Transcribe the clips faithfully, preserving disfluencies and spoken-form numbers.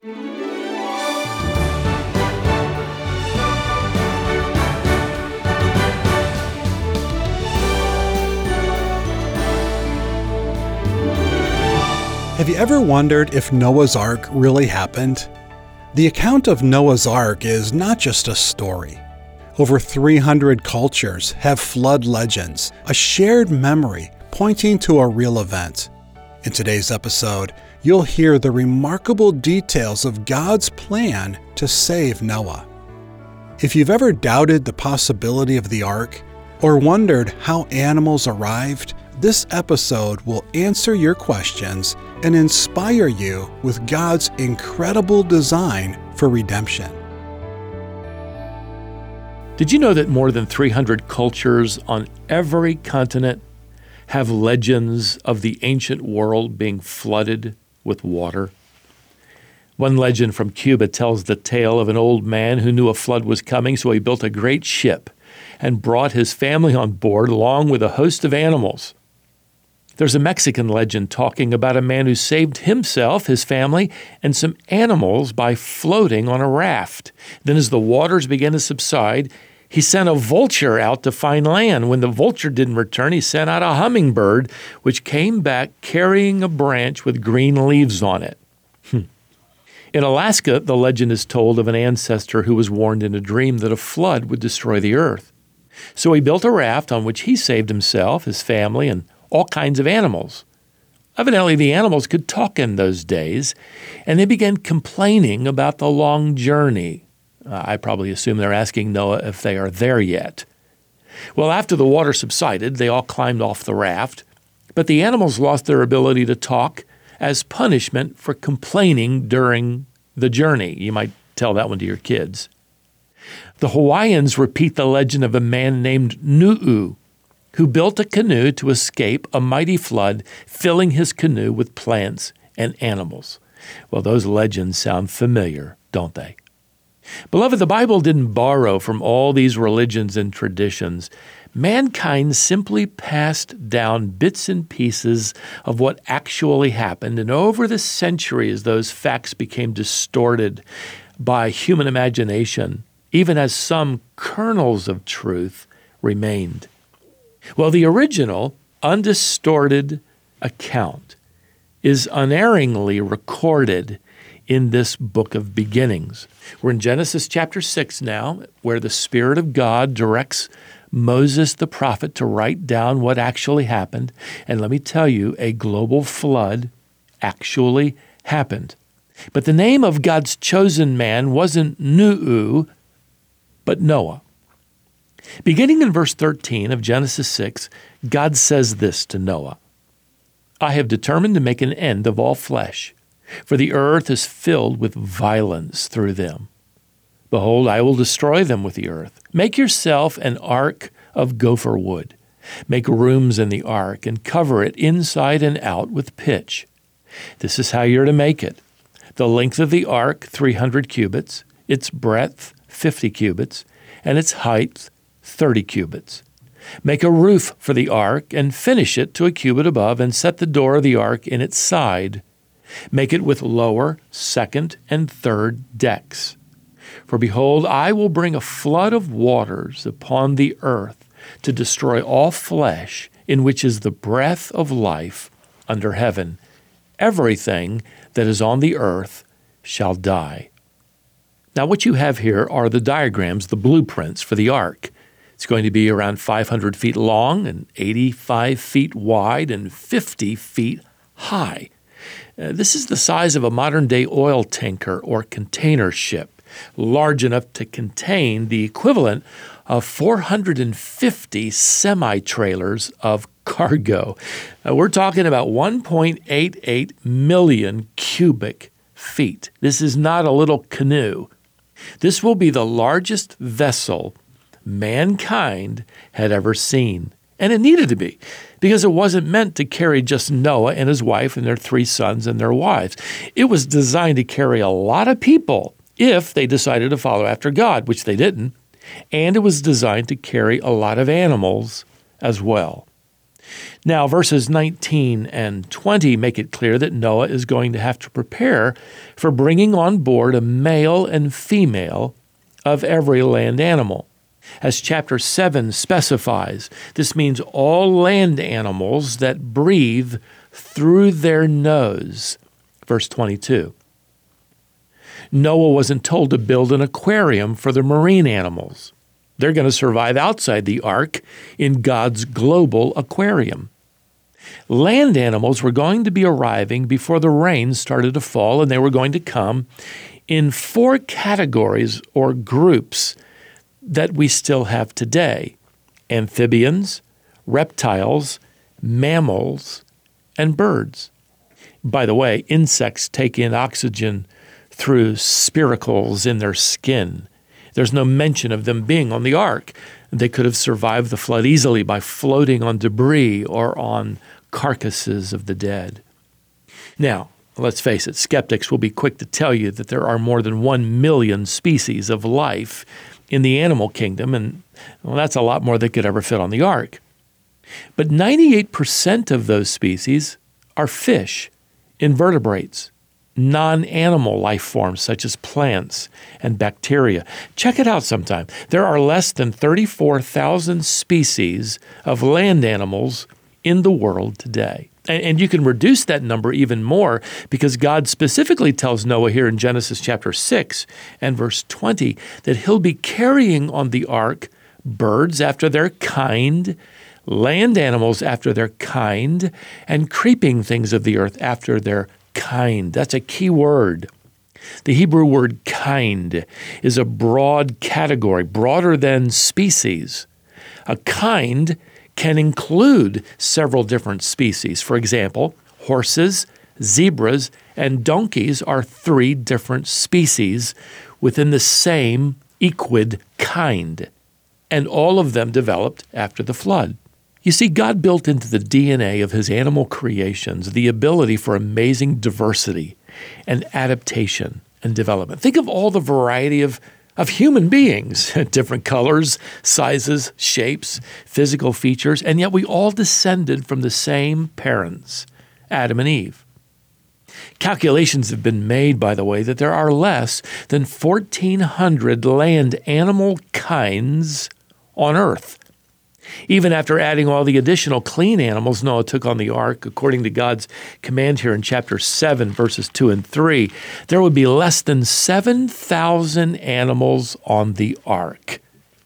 Have you ever wondered if Noah's Ark really happened? The account of Noah's Ark is not just a story. Over three hundred cultures have flood legends, a shared memory pointing to a real event. In today's episode, you'll hear the remarkable details of God's plan to save Noah. If you've ever doubted the possibility of the ark, or wondered how animals arrived, this episode will answer your questions and inspire you with God's incredible design for redemption. Did you know that more than three hundred cultures on every continent have legends of the ancient world being flooded with water? One legend from Cuba tells the tale of an old man who knew a flood was coming, so he built a great ship and brought his family on board along with a host of animals. There's a Mexican legend talking about a man who saved himself, his family, and some animals by floating on a raft. Then as the waters began to subside, he sent a vulture out to find land. When the vulture didn't return, he sent out a hummingbird, which came back carrying a branch with green leaves on it. Hmm. In Alaska, the legend is told of an ancestor who was warned in a dream that a flood would destroy the earth. So he built a raft on which he saved himself, his family, and all kinds of animals. Evidently, the animals could talk in those days, and they began complaining about the long journey. Uh, I probably assume they're asking Noah if they are there yet. Well, after the water subsided, they all climbed off the raft, but the animals lost their ability to talk as punishment for complaining during the journey. You might tell that one to your kids. The Hawaiians repeat the legend of a man named Nu'u, who built a canoe to escape a mighty flood, filling his canoe with plants and animals. Well, those legends sound familiar, don't they? Beloved, the Bible didn't borrow from all these religions and traditions. Mankind simply passed down bits and pieces of what actually happened, and over the centuries, those facts became distorted by human imagination, even as some kernels of truth remained. Well, the original, undistorted account is unerringly recorded in this book of beginnings. We're in Genesis chapter six now, where the Spirit of God directs Moses the prophet to write down what actually happened. And let me tell you, a global flood actually happened. But the name of God's chosen man wasn't Nu'u, but Noah. Beginning in verse thirteen of Genesis six, God says this to Noah: I have determined to make an end of all flesh, for the earth is filled with violence through them. Behold, I will destroy them with the earth. Make yourself an ark of gopher wood. Make rooms in the ark and cover it inside and out with pitch. This is how you're to make it. The length of the ark, three hundred cubits, its breadth, fifty cubits, and its height, thirty cubits. Make a roof for the ark and finish it to a cubit above, and set the door of the ark in its side. Make it with lower, second, and third decks. For behold, I will bring a flood of waters upon the earth to destroy all flesh in which is the breath of life under heaven. Everything that is on the earth shall die. Now, what you have here are the diagrams, the blueprints for the ark. It's going to be around five hundred feet long and eighty-five feet wide and fifty feet high. Uh, this is the size of a modern-day oil tanker or container ship, large enough to contain the equivalent of four hundred fifty semi-trailers of cargo. Uh, we're talking about one point eight eight million cubic feet. This is not a little canoe. This will be the largest vessel mankind had ever seen. And it needed to be, because it wasn't meant to carry just Noah and his wife and their three sons and their wives. It was designed to carry a lot of people if they decided to follow after God, which they didn't. And it was designed to carry a lot of animals as well. Now, verses nineteen and twenty make it clear that Noah is going to have to prepare for bringing on board a male and female of every land animal. As chapter seven specifies, this means all land animals that breathe through their nose. Verse twenty-two. Noah wasn't told to build an aquarium for the marine animals. They're going to survive outside the ark in God's global aquarium. Land animals were going to be arriving before the rain started to fall, and they were going to come in four categories or groups that we still have today: amphibians, reptiles, mammals, and birds. By the way, insects take in oxygen through spiracles in their skin. There's no mention of them being on the ark. They could have survived the flood easily by floating on debris or on carcasses of the dead. Now, let's face it, skeptics will be quick to tell you that there are more than one million species of life in the animal kingdom, and well, that's a lot more that could ever fit on the ark. But ninety-eight percent of those species are fish, invertebrates, non-animal life forms such as plants and bacteria. Check it out sometime. There are less than thirty-four thousand species of land animals in the world today. And, and you can reduce that number even more because God specifically tells Noah here in Genesis chapter six and verse twenty that he'll be carrying on the ark birds after their kind, land animals after their kind, and creeping things of the earth after their kind. That's a key word. The Hebrew word kind is a broad category, broader than species. A kind can include several different species. For example, horses, zebras, and donkeys are three different species within the same equid kind, and all of them developed after the flood. You see, God built into the D N A of his animal creations the ability for amazing diversity and adaptation and development. Think of all the variety of, of human beings, different colors, sizes, shapes, physical features, and yet we all descended from the same parents, Adam and Eve. Calculations have been made, by the way, that there are less than fourteen hundred land animal kinds on Earth. Even after adding all the additional clean animals Noah took on the ark, according to God's command here in chapter seven, verses two and three, there would be less than seven thousand animals on the ark.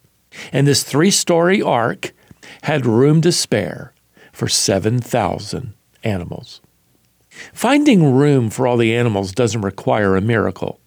And this three-story ark had room to spare for seven thousand animals. Finding room for all the animals doesn't require a miracle.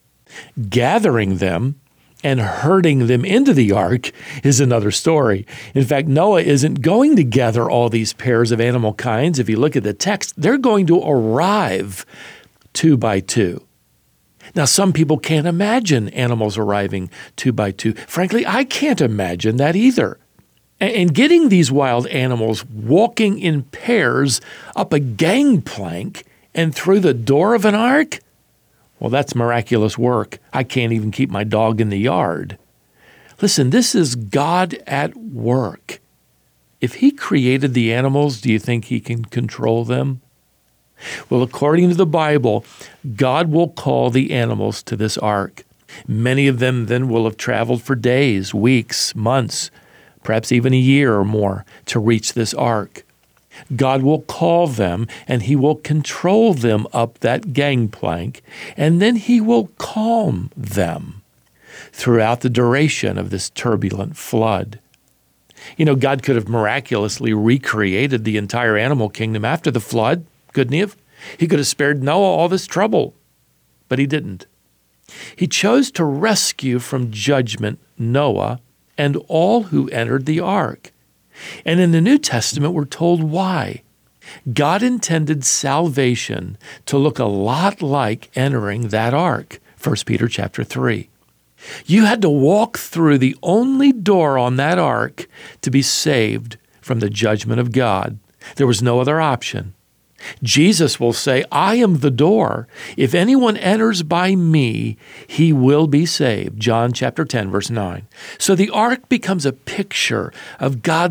Gathering them and herding them into the ark is another story. In fact, Noah isn't going to gather all these pairs of animal kinds. If you look at the text, they're going to arrive two by two. Now, some people can't imagine animals arriving two by two. Frankly, I can't imagine that either. And getting these wild animals walking in pairs up a gangplank and through the door of an ark, well, that's miraculous work. I can't even keep my dog in the yard. Listen, this is God at work. If he created the animals, do you think he can control them? Well, according to the Bible, God will call the animals to this ark. Many of them then will have traveled for days, weeks, months, perhaps even a year or more to reach this ark. God will call them, and he will control them up that gangplank, and then he will calm them throughout the duration of this turbulent flood. You know, God could have miraculously recreated the entire animal kingdom after the flood, couldn't he have? He could have spared Noah all this trouble, but he didn't. He chose to rescue from judgment Noah and all who entered the ark. And in the New Testament, we're told why. God intended salvation to look a lot like entering that ark, First Peter chapter three. You had to walk through the only door on that ark to be saved from the judgment of God. There was no other option. Jesus will say, I am the door. If anyone enters by me, he will be saved. John chapter ten, verse nine. So the ark becomes a picture of God's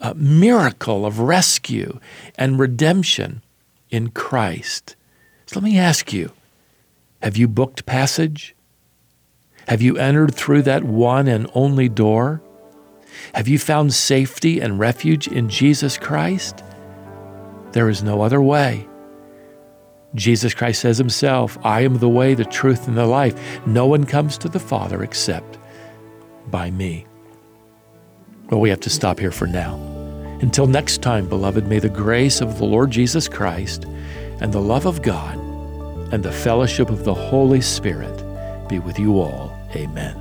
uh, miracle of rescue and redemption in Christ. So let me ask you, have you booked passage? Have you entered through that one and only door? Have you found safety and refuge in Jesus Christ? There is no other way. Jesus Christ says himself, I am the way, the truth, and the life. No one comes to the Father except by me. Well, we have to stop here for now. Until next time, beloved, may the grace of the Lord Jesus Christ and the love of God and the fellowship of the Holy Spirit be with you all. Amen.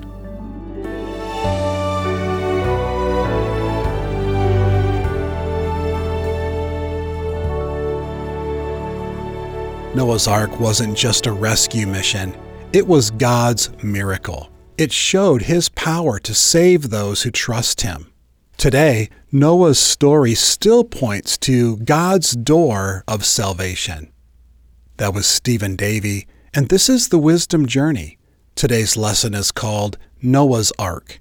Noah's Ark wasn't just a rescue mission. It was God's miracle. It showed his power to save those who trust him. Today, Noah's story still points to God's door of salvation. That was Stephen Davey, and this is the Wisdom Journey. Today's lesson is called Noah's Ark.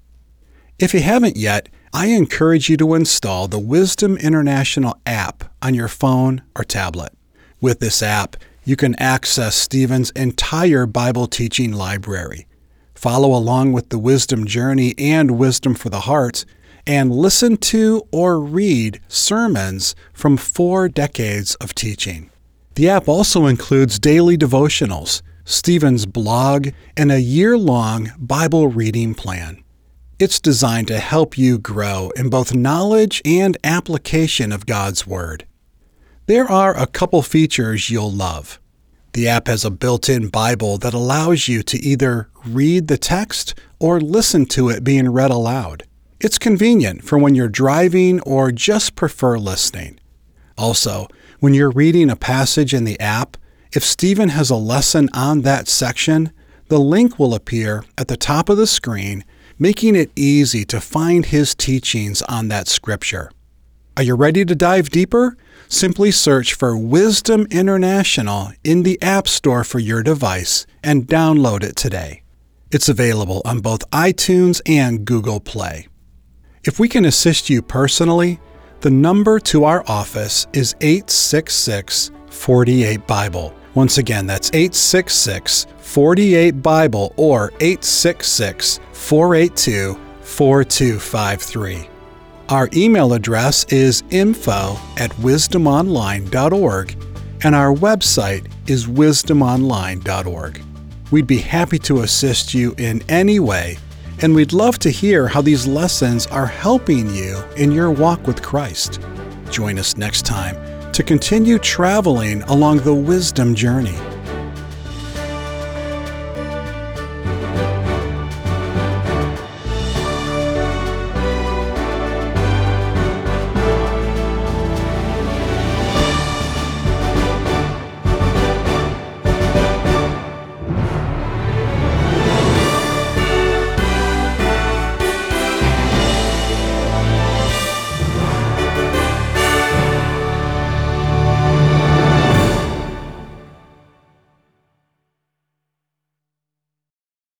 If you haven't yet, I encourage you to install the Wisdom International app on your phone or tablet. With this app, you can access Stephen's entire Bible teaching library, follow along with the Wisdom Journey and Wisdom for the Heart, and listen to or read sermons from four decades of teaching. The app also includes daily devotionals, Stephen's blog, and a year-long Bible reading plan. It's designed to help you grow in both knowledge and application of God's Word. There are a couple features you'll love. The app has a built-in Bible that allows you to either read the text or listen to it being read aloud. It's convenient for when you're driving or just prefer listening. Also, when you're reading a passage in the app, if Stephen has a lesson on that section, the link will appear at the top of the screen, making it easy to find his teachings on that scripture. Are you ready to dive deeper? Simply search for Wisdom International in the App Store for your device and download it today. It's available on both iTunes and Google Play. If we can assist you personally, the number to our office is eight six six, four eight, Bible. Once again, that's eight six six, four eight, Bible or eight six six, four eight two, four two five three. Our email address is info at wisdom online dot org, and our website is wisdom online dot org. We'd be happy to assist you in any way, and we'd love to hear how these lessons are helping you in your walk with Christ. Join us next time to continue traveling along the wisdom journey.